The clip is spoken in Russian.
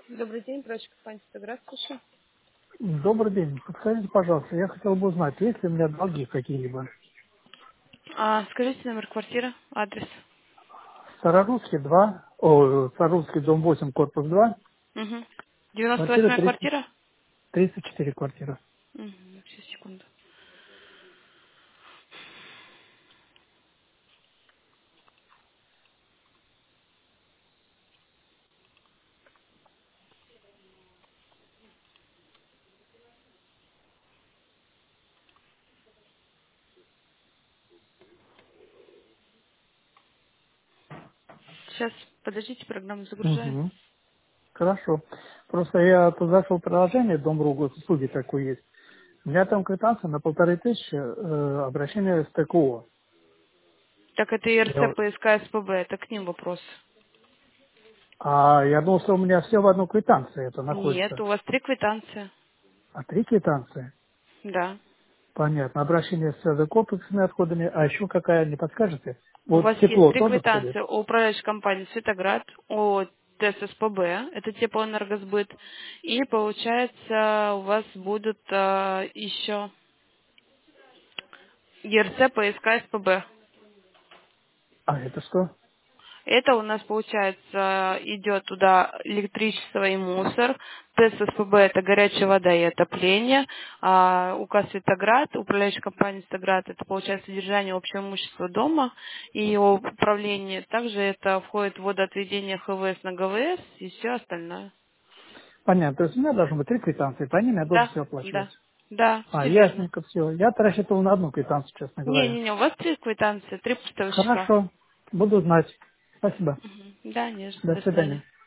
Добрый день, прачка компания «Фотограф», слушаю. Добрый день. Подскажите, пожалуйста, я хотел бы узнать, есть ли у меня долги какие-либо? Скажите номер квартиры, адрес. Старорусский 2, Старорусский дом 8, корпус 2, Угу. квартира 98-я 30, квартира? 34 квартира. Угу. Сейчас, секунду. Сейчас, подождите, программа загружается. Угу. Хорошо. Просто я тут зашел в приложение Дом.ру, госуслуги такой есть. У меня там квитанция на 1500 обращение с ТКО. Так, это Я ИРЦ, вот- ПСК, СПБ, это к ним вопрос. А я думал, что у меня все в одной квитанции это Нет, находится. у вас 3 квитанции. А 3 квитанции? Да. Понятно. Обращение с комплексными отходами. А еще какая, не подскажете? У Вот вас есть тепло 3 тоже входит? квитанции у управляющей компании «Светоград», у ТССПБ, это теплоэнергосбыт, и, получается, у вас будут еще ЕРЦ, ПСК, СПБ. А это что? Это у нас, получается, идет туда электричество и мусор. ТЭС СПБ — это горячая вода и отопление. А указ Светоград, управляющая компания Светоград — это, получается, содержание общего имущества дома и его управление. Также это входит в водоотведение ХВС на ГВС и все остальное. Понятно. То есть у меня должно быть 3 квитанции, по ним я должен Да, все оплачивать. да, да, А, все верно. ясненько все. Я-то рассчитывал на одну квитанцию, честно говоря. Не-не-не, у вас 3 квитанции, 3 пустых числа. Хорошо. Буду знать. Спасибо. Мгм. Да, не за что. До До свидания. свидания.